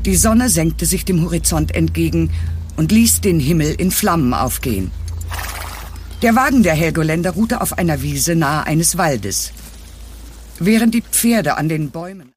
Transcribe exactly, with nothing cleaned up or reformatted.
Die Sonne senkte sich dem Horizont entgegen und ließ den Himmel in Flammen aufgehen. Der Wagen der Helgoländer ruhte auf einer Wiese nahe eines Waldes. Während die Pferde an den Bäumen